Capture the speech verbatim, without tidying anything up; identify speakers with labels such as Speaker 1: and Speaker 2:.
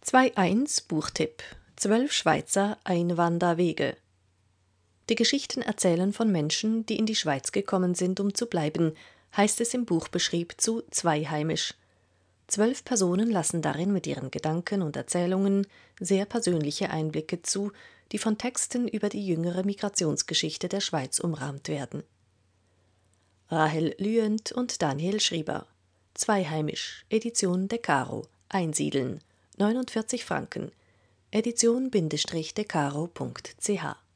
Speaker 1: zwei eins Buchtipp: Zwölf Schweizer Einwanderwege. Die Geschichten erzählen von Menschen, die in die Schweiz gekommen sind, um zu bleiben, heißt es im Buchbeschrieb zu Zwei heimisch. Zwölf Personen lassen darin mit ihren Gedanken und Erzählungen sehr persönliche Einblicke zu, die von Texten über die jüngere Migrationsgeschichte der Schweiz umrahmt werden. Rahel Lüend und Daniel Schrieber. Zwei heimisch, Edition Decaro, Einsiedeln, neunundvierzig Franken, edition-decaro punkt ch